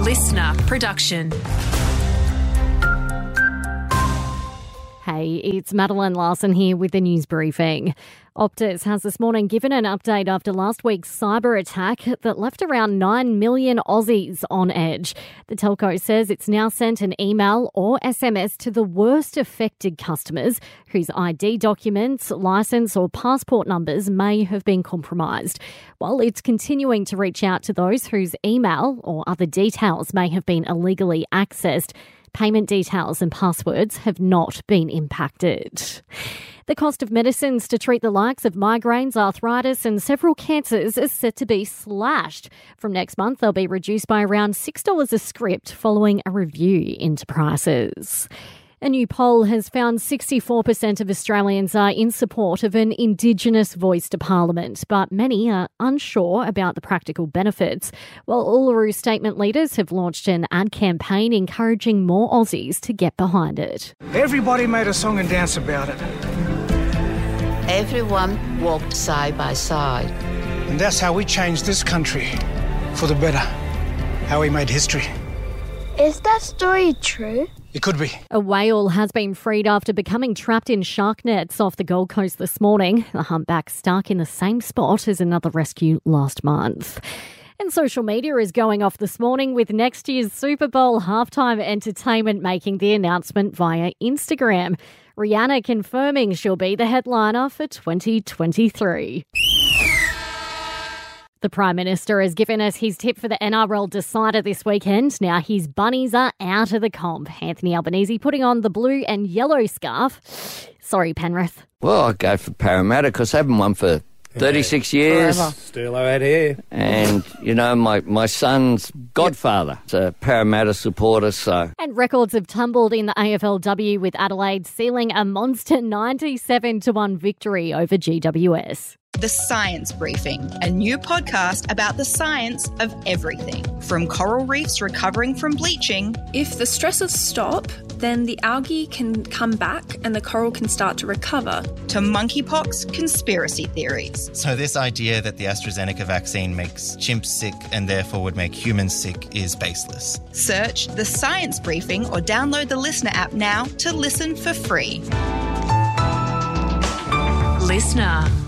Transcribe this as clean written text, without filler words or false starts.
listener production. Hey, it's Madeline Larson here with the news briefing. Optus has this morning given an update after last week's cyber attack that left around 9 million Aussies on edge. The telco says it's now sent an email or SMS to the worst affected customers whose ID documents, licence or passport numbers may have been compromised, while it's continuing to reach out to those whose email or other details may have been illegally accessed. Payment details and passwords have not been impacted. The cost of medicines to treat the likes of migraines, arthritis and several cancers is set to be slashed. From next month, they'll be reduced by around $6 a script following a review into prices. A new poll has found 64% of Australians are in support of an Indigenous voice to Parliament, but many are unsure about the practical benefits. While Uluru Statement leaders have launched an ad campaign encouraging more Aussies to get behind it. Everybody made a song and dance about it. Everyone walked side by side. And that's how we changed this country for the better. How we made history. Is that story true? It could be. A whale has been freed after becoming trapped in shark nets off the Gold Coast this morning. The humpback stuck in the same spot as another rescue last month. And social media is going off this morning with next year's Super Bowl halftime entertainment making the announcement via Instagram. Rihanna confirming she'll be the headliner for 2023. The Prime Minister has given us his tip for the NRL decider this weekend. Now his bunnies are out of the comp. Anthony Albanese putting on the blue and yellow scarf. Sorry, Penrith. Well, I'd go for Parramatta because I haven't won for 36 years. Still out here. And, you know, my son's godfather is a Parramatta supporter, so... And records have tumbled in the AFLW with Adelaide sealing a monster 97-1 victory over GWS. The Science Briefing, a new podcast about the science of everything. From coral reefs recovering from bleaching. If the stresses stop, then the algae can come back and the coral can start to recover. To monkeypox conspiracy theories. So this idea that the AstraZeneca vaccine makes chimps sick and therefore would make humans sick is baseless. Search The Science Briefing or download the Listener app now to listen for free. Listener.